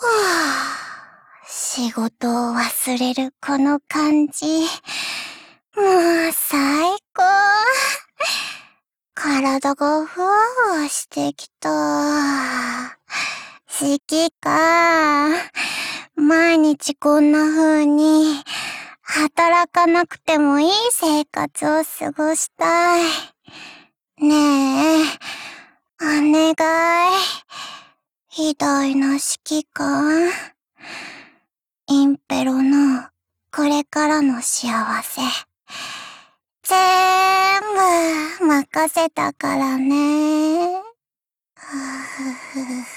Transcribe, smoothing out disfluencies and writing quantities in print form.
仕事を忘れるこの感じ。もう最高。体がふわふわしてきた。好きか。毎日こんな風に働かなくてもいい生活を過ごしたい。ねえ、お願い。偉大な指揮官。インペロのこれからの幸せ。全部任せたからね。